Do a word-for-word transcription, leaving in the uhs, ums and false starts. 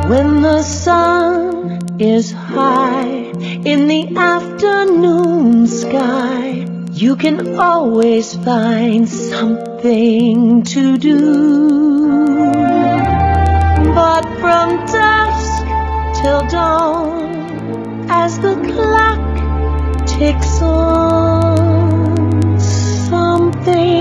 When the sun is high in the afternoon sky, you can always find something to do. But from dusk till dawn, as the clock ticks on,